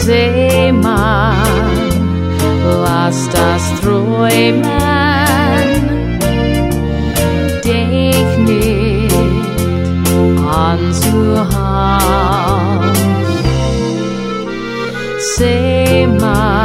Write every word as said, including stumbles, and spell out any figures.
Seemann, lass das träumen, denk nicht an zu Haus. Seemann,